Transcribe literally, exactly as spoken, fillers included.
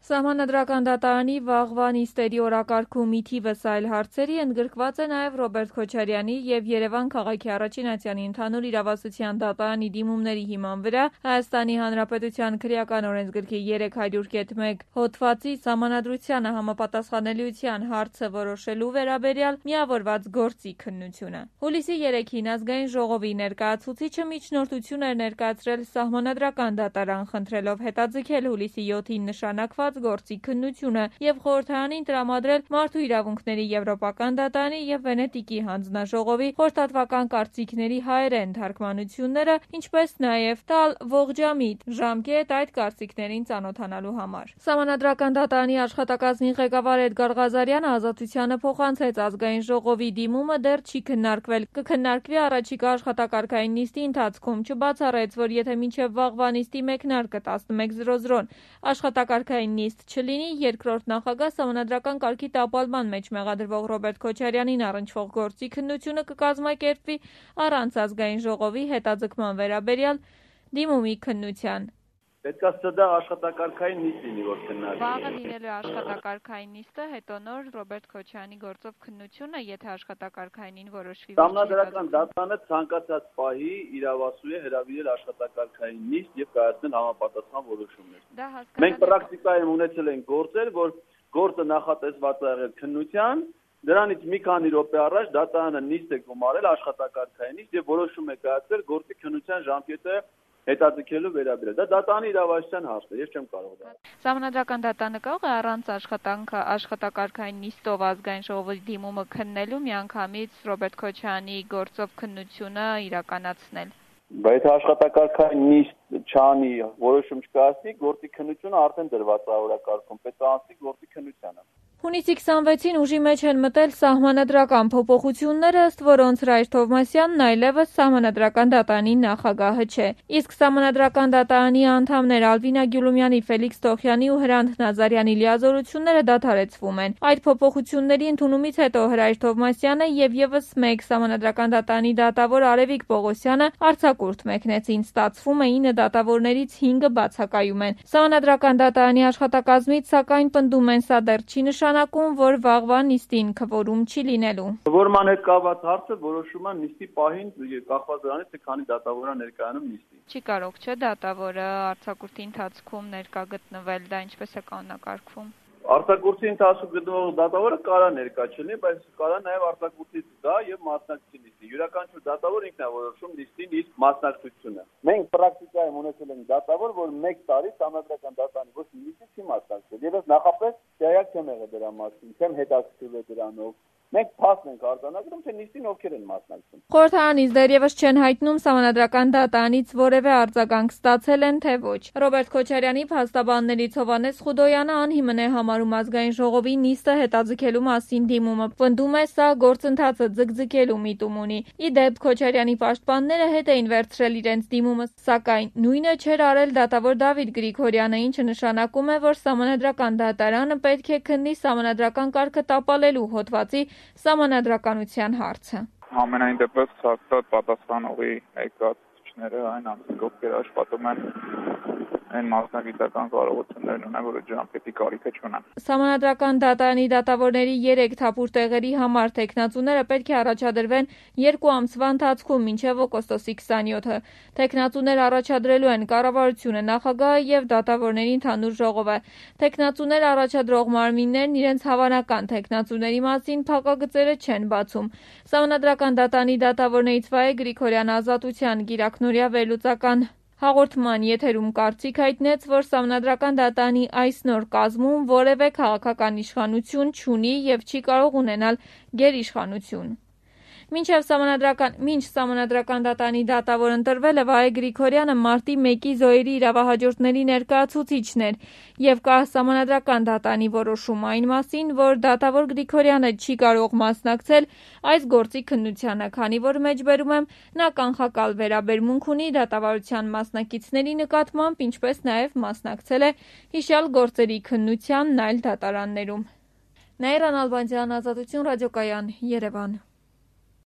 Սահմանադրական դատարանի վաղվա նիստերի օրակարգում ի թիվս այլ հարցերի ընդգրկված է նաև Ռոբերտ Քոչարյանի և Երևան քաղաքի առաջին ատյանի ընդհանուր իրավասության դատարանի դիմումների հիման վրա Հայաստանի Հանրապետության քրեական օրենսգրքի երեք հարյուր կետ մեկ հոդվածի Սահմանադրությանը համապատասխանելիության հարցը որոշելու վերաբերյալ միավորված գործի քննությունը։ Հուլիսի երեքին Ազգային ժողովի ներկայացուցիչը միջնորդություն էր ներկայացրել Սահմանադրական դատարան, խնդրելով հետաձգել հուլիսի յոթին նշանակված գործի քննությունը և խորհրդարանին տրամադրել Մարդու իրավունքների եվրոպական դատարանի և Վենետիկի հանձնաժողովի խորհրդատվական կարծիքների հայերեն թարգմանությունները, ինչպես նաև տալ ողջամիտ ժամկետ այդ կարծիքներին ծանոթանալու համար։ Սահմանադրական դատարանի աշխատակազմի ղեկավար Էդգար Ղազարյանը ազատությանը փոխանցեց Ազգային ժողովի դիմումը դեռ չի քննարկվել, կքննարկվի առաջիկա աշխատակարգային նիստի ընթացքում, չբացառեց, որ եթե մինչև վաղվա նիստի մեկնարկը տասնմեկ զրո զրոն աշխատակարգային նիստ չլինի, երկրորդ նախագահ Սահմանադրական կարգի տապալման մեջ մեղադրվող Ռոբերտ Քոչարյանին առնչվող գործի քննությունը կկազմակերպվի առանց Ազգային ժողովի հետաձգման վերաբերյալ դիմումի քննության։ Պետք է սա աշխատակարգային նիստ լինի, որ քննարկվի։ Վաղը լինելու աշխատակարգային նիստը, հետո նոր Ռոբերտ Քոչարյանի գործով քննությունը, եթե աշխատակարգայինին որոշվի։ Սահմանադրական դատարանը ցանկացած պահի իրավասու է հրավիրել աշխատակարգային նիստ եւ կայացնել համապատասխան որոշումներ։ Մենք պրակտիկայում ունեցել ենք գործեր, որ գործը նախատեսված է եղել քննության, դրանից մի քանի րոպե առաջ դատարանը նիստ է գումարել աշխատակարգային նիստ եւ որոշում է կայացրել գործի քննության ժամկետը հետաձգելու վերաբերյալ։ Դա դատարանի իրավասության հարց է, ես չեմ կարող դա։ Սահմանադրական դատարանը կարող է առանց աշխատանքը աշխատակարգային նիստով Ազգային ժողովի դիմումը քննելու միանգամից Ռոբերտ Քոչարյանի գործով քննությունը իրականացնել։ Բայց աշխատակարգային նիստ չանի, որոշում չկայացնի, գործի քննությունը արդեն դրված է օրակարգում, պետք է անցնի գործի քննությանը։ Հունիսի քսանվեցին ուժի մեջ են մտել սահմանադրական փոփոխությունները, ըստ որոնց Ռայր Թովմասյանն այլևս Սահմանադրական դատարանի նախագահը չէ։ Իսկ Սահմանադրական դատարանի անդամներ Ալվինա Գյուլումյանի, Ֆելիքս Տոխյանի ու Հրանտ Նազարյանի լիազորությունները դադարեցվում են։ Այդ փոփոխությունների ընդունումից հետո Ռայր Թովմասյանը և ևս մեկ Սահմանադրական դատարանի դատավոր Արևիկ Պողոսյանը արձակուրդ մեկնեցին։ Ստացվում է ինը դատավորներից հինգը բացակայում են։ Սահմանադրական դատարանի աշխատակազմից սակայն պնդում են սա դեռ չի նշանակում, որ վաղվա նիստին քվորում չի լինելու։ Քվորման հետ կապված հարցը որոշում է նիստի պահին կախված դրանից, թե քանի դատավոր է ներկայանում նիստին։ Չի կարող չէ դատավորը արձակուրդի ընթացքում ներկա գտնվել, դա ինչպես է կանոնակարգվում։ Արձակուրդի ընթացքում գտնվող դատավորը կարա ներկա չլինի, բայց կարա նաև արձակուրդից գա եւ մասնակցի նիստին։ Յուրաքանչյուր դատավոր ինքն է որոշում նիստին իր մասնակցությունը։ Մենք պրակտիկայում ունեցել ենք դատավոր, որ մեկ տարի Սահմանադրական դատարանի ոչ մի նիստի չի մասնակցել։ Եվ ես նախապես տեղյակ չեմ եղել դրա մասին, չեմ հետաքրքրվել դրանով։ Մենք փաստ ենք արձանագրում, թե նիստին ովքեր են մասնակցում։ Խորհրդարանից դեռևս չեն հայտնում Սահմանադրական դատարանից որևէ արձագանք ստացել են, թե ոչ։ Ռոբերտ Քոչարյանի փաստաբաններից Հովհաննես Խուդոյանը անհիմն է համարում Ազգային ժողովի նիստը հետաձգելու մասին դիմումը։ Պնդում է, սա գործընթացը ձգձգելու միտում ունի։ Ի դեպ, Քոչարյանի պաշտպանները հետ էին վերցրել իրենց դիմումը, սակայն նույնը չէր արել դատավոր Դավիթ Գրիգորյանը, ինչը նշանակում է, որ Սահմանադրական դատարանը պետք է քննի Սահմանադրական կարգը տապալելու հոդվածի սահմանադրականության հարցը։ Ամենայն դեպս ցածրած պատասխանողի եկածիչները այն անձինք, ովքեր աշխատում են այն մասնագիտական կարողություններն ունեն, որ ժամկետի կարիքը չունեն։ Սահմանադրական դատարանի դատավորների երեք թափուր տեղերի համար թեկնածուները պետք է առաջադրվեն երկու ամսվա ընթացքում մինչև օգոստոսի քսանյոթը։ Թեկնածուներ առաջադրելու են կառավարությունը, նախագահը եւ դատավորների ընդհանուր ժողովը։ Թեկնածուներ առաջադրող մարմիններն իրենց հավանական թեկնածուների մասին փակագծերը չեն բացում։ Սահմանադրական դատարանի դատավորներից Վահե Գրիգորյանը Ազատության գիրակնօրյա վերլուծական հաղորդման եթերում կարծիք հայտնեց, որ Սահմանադրական դատարանի այս նոր կազմում որևէ քաղաքական իշխանություն չունի եւ չի կարող ունենալ գերիշխանություն։ Մինչև Սահմանադրական մինչ Սահմանադրական դատարանի դատավոր ընտրվելը Վահե Գրիգորյանը մարտի մեկի զոհերի իրավահաջորդների ներկայացուցիչն էր եւ կա Սահմանադրական դատարանի որոշում այն մասին, որ դատավոր Գրիգորյանը չի կարող մասնակցել այս գործի քննությանը, քանի որ մեջբերում եմ նա կանխակալ վերաբերմունք ունի դատավարության մասնակիցների նկատմամբ, ինչպես նաեւ մասնակցել է հիշյալ գործերի քննությանն այլ դատարաններում։ Նաիրա Նալբանդյան, Ազատություն ռադիոկայան, Երևան։